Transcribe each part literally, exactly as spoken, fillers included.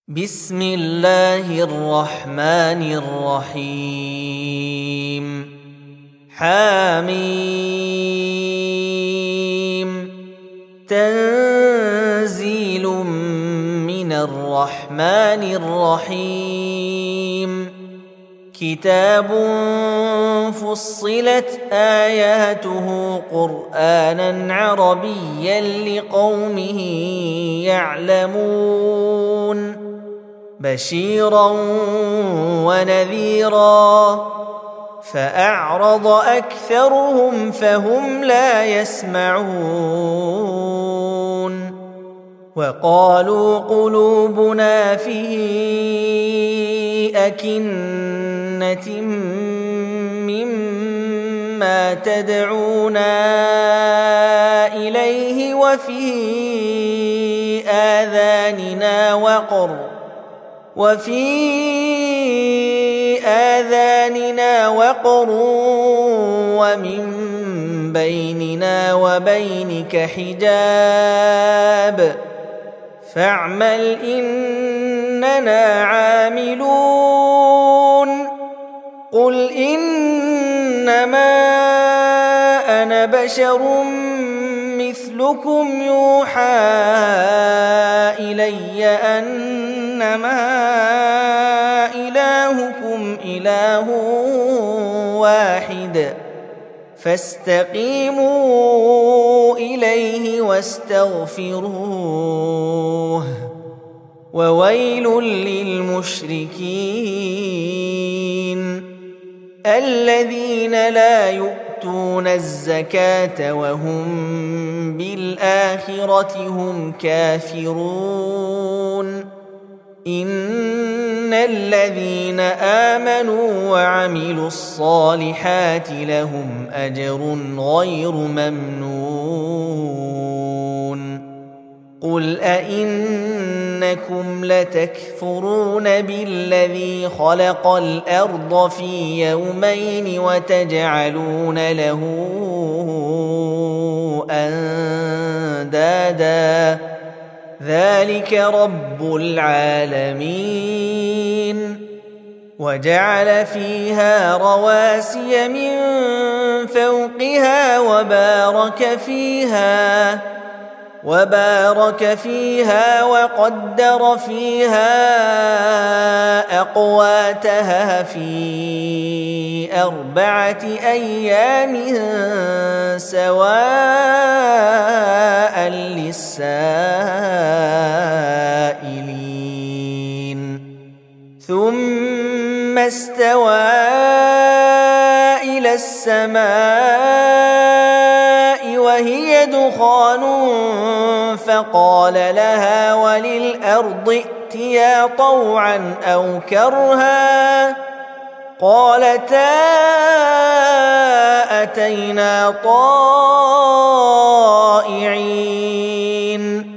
بسم الله الرحمن الرحيم حميم تنزيل من الرحمن الرحيم كتاب فصلت آياته قرآنا عربيا لقوم يعلمون بشيرا ونذيرا فأعرض أكثرهم فهم لا يسمعون وقالوا قلوبنا في أكنة مما تدعونا إليه وفي آذاننا وقر وفي آذاننا وقر ومن بيننا وبينك حجاب فاعمل إننا عاملون قل إنما أنا بشر مثلكم يوحى إلي أنما إلهكم إله واحد فاستقيموا إليه واستغفروه وويل للمشركين الذين لا يؤتون الزكاة وهم بالآخرة هم كافرون إن الذين آمنوا وعملوا الصالحات لهم أجر غير ممنون قل أئنكم لتكفرون بالذي خلق الأرض في يومين وتجعلون له أندادا ذلك رب العالمين وجعل فيها رواسي من فوقها وبارك فيها وبارك فيها وقدر فيها أقواتها في أربعة أيام سواء للسائلين ثم استوى إلى السماء وهي دخان فقال لها وللأرض ائتيا طوعا أو كرها قالتا أتينا طائعين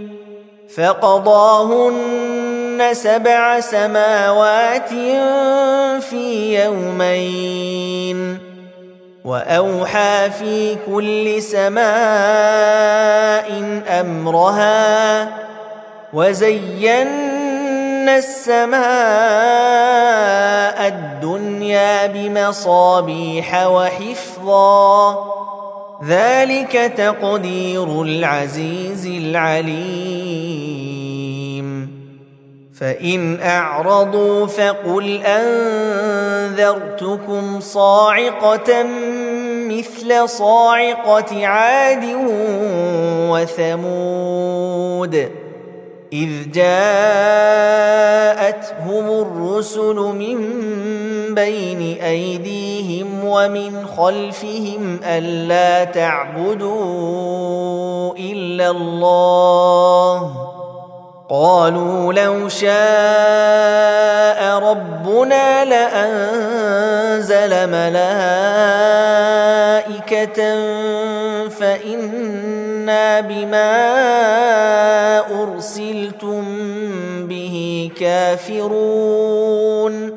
فقضاهن سبع سماوات في يومين وأوحى في كل سماء أمرها وزينا السماء الدنيا بمصابيح وحفظا ذلك تقدير العزيز العليم فإن أعرضوا فقل أنذرتكم صاعقة مثل صاعقة عاد وثمود إذ جاءتهم الرسل من بين أيديهم ومن خلفهم ألا تعبدوا إلا الله قالوا لو شاء ربنا لأنزل ملائكة فإنا بما أرسلتم به كافرون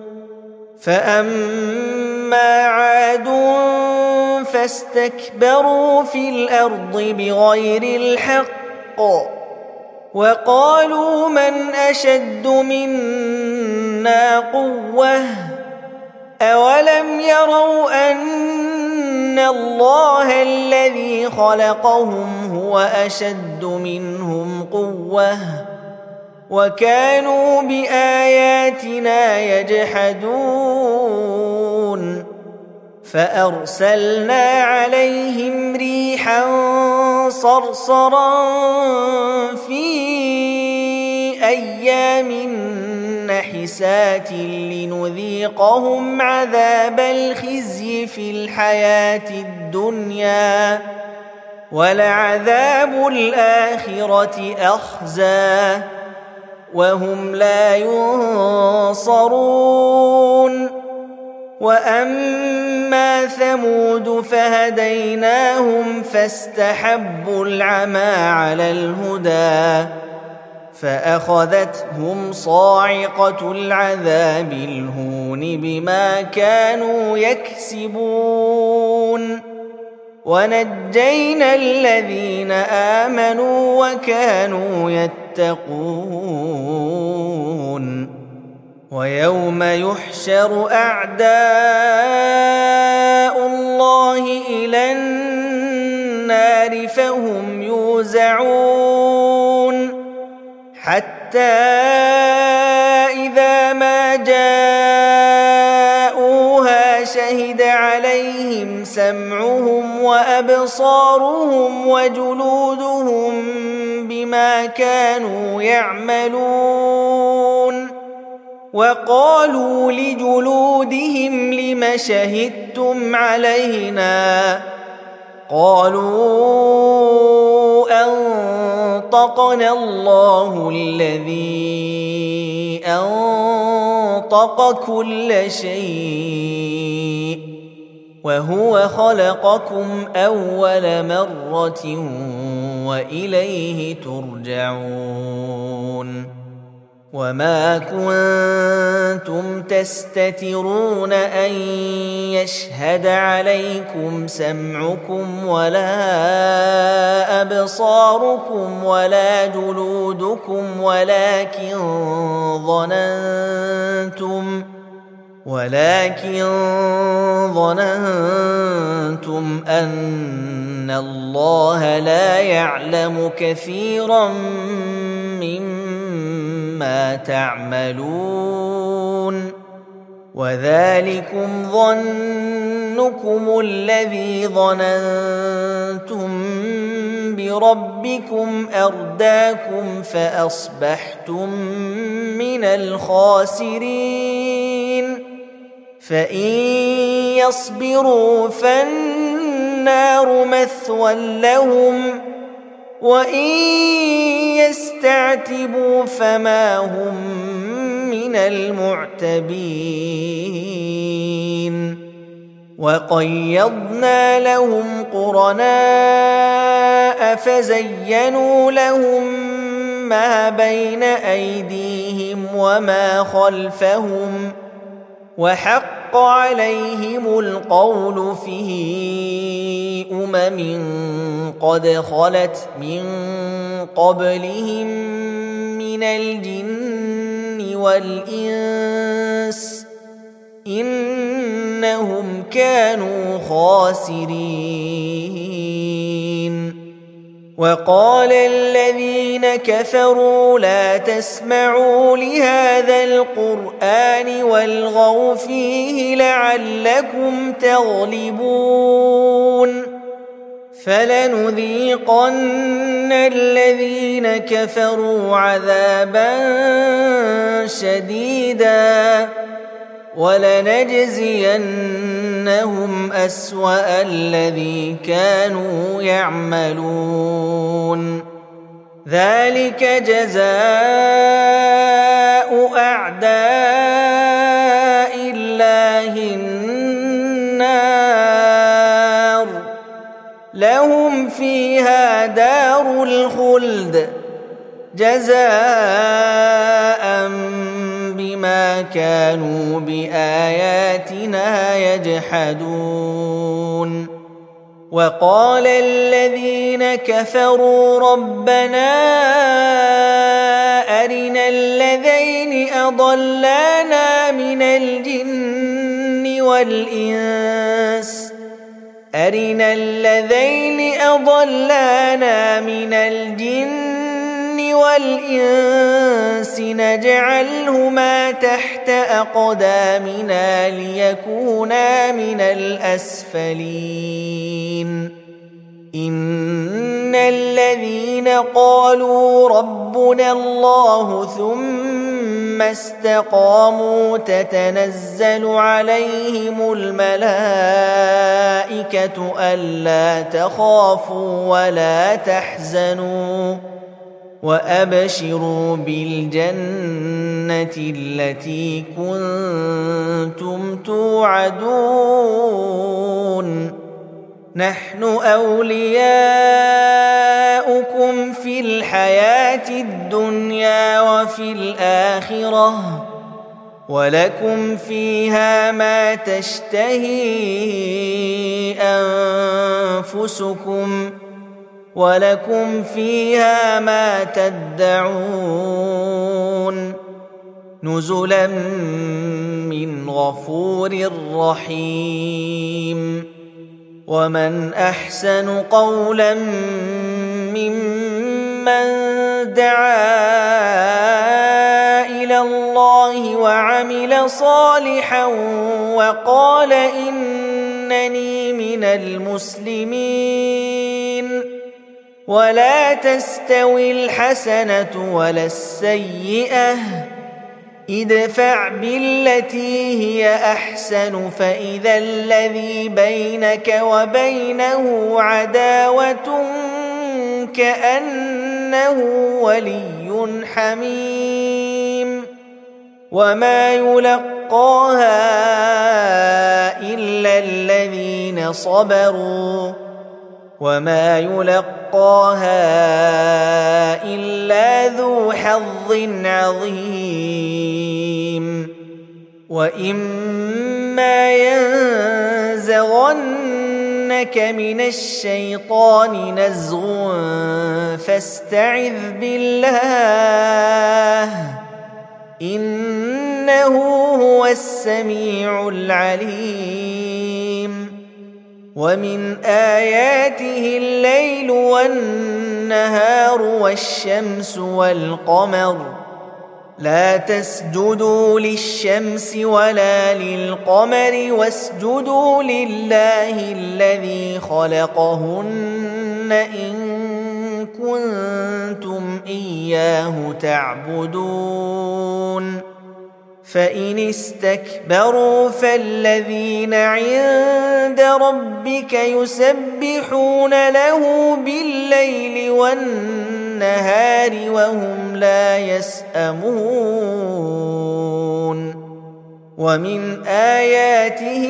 فأما عاد فاستكبروا في الأرض بغير الحق وقالوا من أشد منا قوة أولم يروا أن الله الذي خلقهم هو أشد منهم قوة وكانوا بآياتنا يجحدون فأرسلنا عليهم ريحا صرصرا في أيام نحسات لنذيقهم عذاب الخزي في الحياة الدنيا ولعذاب الآخرة أخزى وهم لا ينصرون وأما ثمود فهديناهم فاستحبوا العمى على الهدى فأخذتهم صاعقة العذاب الهون بما كانوا يكسبون ونجينا الذين آمنوا وكانوا يتقون ويوم يحشر أعداء الله إلى النار فهم يوزعون حتى إذا ما جاءوها شهد عليهم سمعهم وأبصارهم وجلودهم بما كانوا يعملون وقالوا لجلودهم لم شهدتم علينا قالوا أنطقنا الله الذي أنطق كل شيء وهو خلقكم أول مرة وإليه ترجعون وما كنتم تستترون أن يشهد عليكم سمعكم ولا أبصاركم ولا جلودكم ولكن ظننتم ولكن ظننتم أن الله لا يعلم كثيرا مما تعملون وذلكم ظنكم الذي ظننتم بربكم أرداكم فأصبحتم من الخاسرين فإن يصبروا فالنار مثوى لهم وإن يستعتبوا فما هم من المعتبين وقيضنا لهم قرناء فزينوا لهم ما بين أيديهم وما خلفهم وحق عليهم القول في أمم قد خلت من قبلهم من الجن والإنس إنهم كانوا خاسرين وقال الذين كفروا لا تسمعوا لهذا القرآن والغوا فيه لعلكم تغلبون فلنذيقن الذين كفروا عذابا شديدا ولنجزينهم أسوأ الذي كانوا يعملون ذلك جزاء أعداء الله النار لهم فيها دار الخلد جزاء بما كانوا بآياتنا يجحدون وقال الذين كفروا ربنا أرنا الذين أضلانا من الجن والإنس أرنا الذين أضلانا من الجن والإنس نجعلهما تحت أقدامنا ليكونا من الأسفلين إن الذين قالوا ربنا الله ثم استقاموا تتنزل عليهم الملائكة ألا تخافوا ولا تحزنوا وأبشروا بالجنة التي كنتم توعدون نحن أولياؤكم في الحياة الدنيا وفي الآخرة ولكم فيها ما تشتهي أنفسكم ولكم فيها ما تدعون نزلا من غفور رحيم ومن أحسن قولا ممن دعا إلى الله وعمل صالحا وقال إنني من المسلمين ولا تستوي الحسنة ولا السيئة ادفع بالتي هي أحسن فإذا الذي بينك وبينه عداوة كأنه ولي حميم وما يلقاها إلا الذين صبروا وما يلقاها إلا ذو حظ عظيم وإما ينزغنك من الشيطان نزغ فاستعذ بالله إنه هو السميع العليم ومن آياته الليل والنهار والشمس والقمر لا تسجدوا للشمس ولا للقمر واسجدوا لله الذي خلقهن إن كنتم إياه تعبدون فإن استكبروا فالذين عند ربك يسبحون له بالليل والنهار وهم لا يسأمون ومن آياته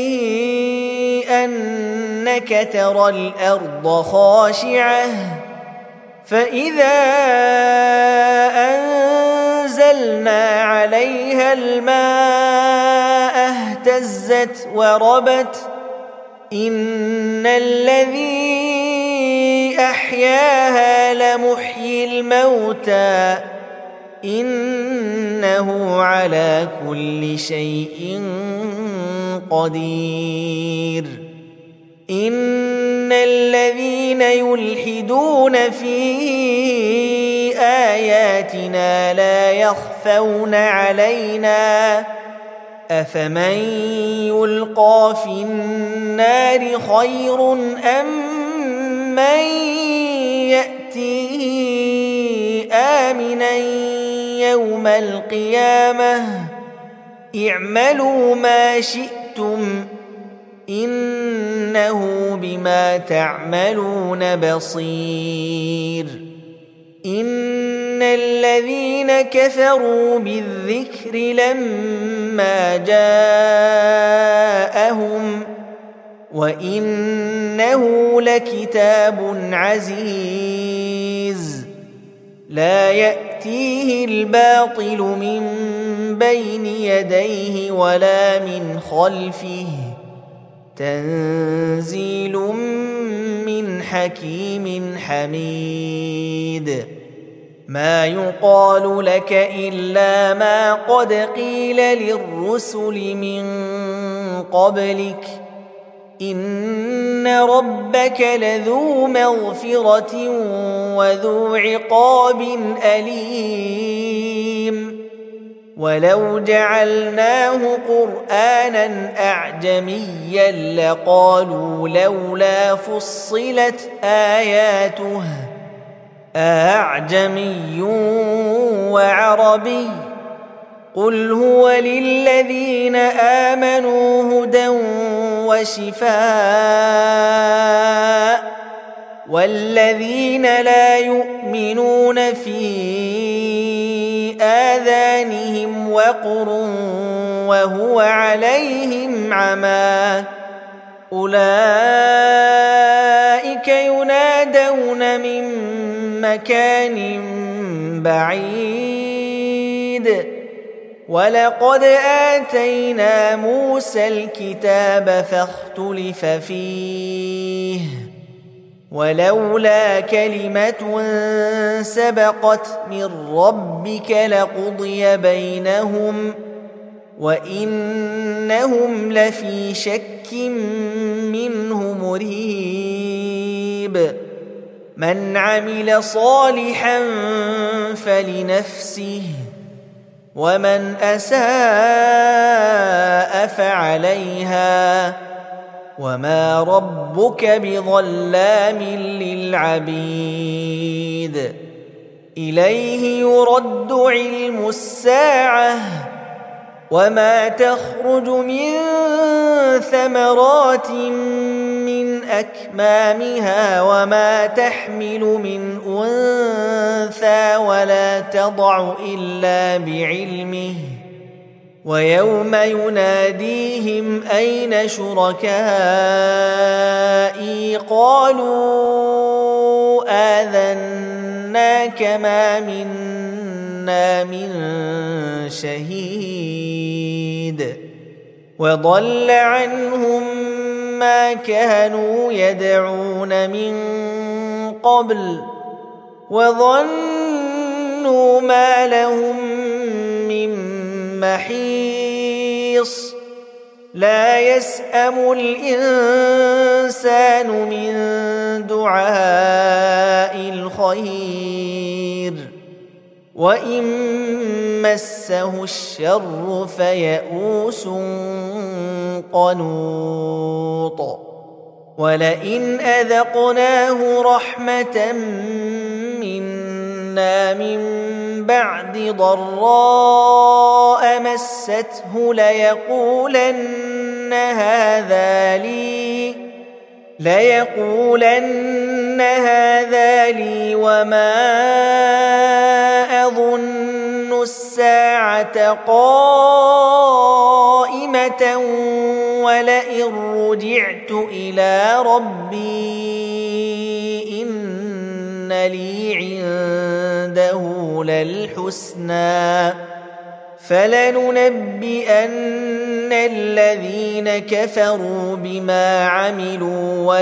أنك ترى الأرض خاشعة فإذا أنزلنا عليها الماء اهتزت وربت إن الذي أحياها لمحيي الموتى إنه على كل شيء قدير إن الذين يلحدون في آياتنا لا يخفون علينا أفمن يلقى في النار خير أم من يأتيه آمنا يوم القيامة اعملوا ما شئتم إنه بما تعملون بصير إن الذين كفروا بالذكر لما جاءهم وإنه لكتاب عزيز لا يأتيه الباطل من بين يديه ولا من خلفه تنزيل من حكيم حميد ما يقال لك إلا ما قد قيل للرسل من قبلك إن ربك لذو مغفرة وذو عقاب أليم ولو جعلناه قرآنا أعجميا لقالوا لولا فصلت آياته أعجمي وعربي قل هو للذين آمنوا هدى وشفاء والذين لا يؤمنون في آذانهم وقر وهو عليهم عمى أولئك ينادون من مكان بعيد ولقد آتينا موسى الكتاب فاختلف فيه ولولا كلمة سبقت من ربك لقضي بينهم وإنهم لفي شك منه مريب من عمل صالحا فلنفسه ومن أساء فعليها وما ربك بظلام للعبيد إليه يرد علم الساعة وما تخرج من ثمرات من أكمامها وما تحمل من أنثى ولا تضع إلا بعلمه ويوم يناديهم أين شركائي قالوا آذناك ما منا من شهيد وضل عنهم ما كانوا يدعون من قبل وظنوا ما لهم من محيص لا يسأم الإنسان من دعاء الخير وإن مسه الشر فيئوس قنوط ولئن أذقناه رحمة منا من بعد ضراء مسته ليقولن هذا لي ليقولن هذا لي وما أظن الساعة قائمة ولئن رجعت إلى ربي إن لي عنده للحسنى فلننبئن الذين كفروا بما عملوا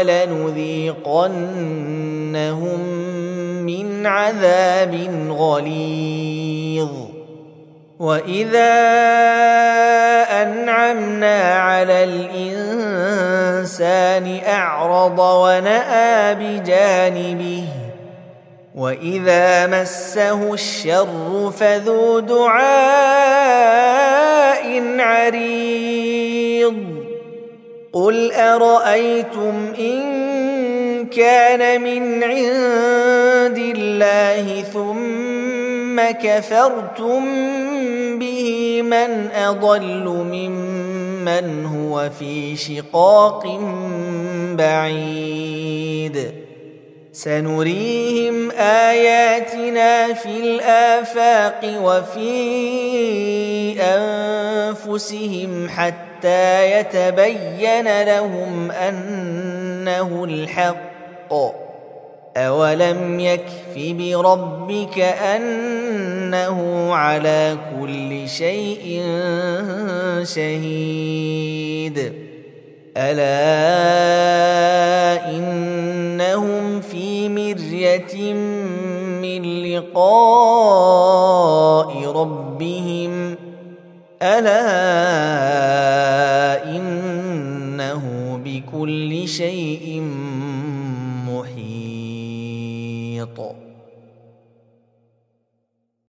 ولنذيقنهم من عذاب غليظ وإذا أنعمنا على الإنسان أعرض ونأى بجانبه وإذا مسه الشر فذو دعاء عريض قل أرأيتم إن كان من عند الله ثم كفرتم به من أضل ممن هو في شقاق بعيد سنريهم آياتنا في الآفاق وفي أنفسهم حتى يتبين لهم أنه الحق أولم يكف بربك أنه على كل شيء شهيد ألا إنهم في مرية من لقاء ربهم ألا إنه بكل شيء محيط.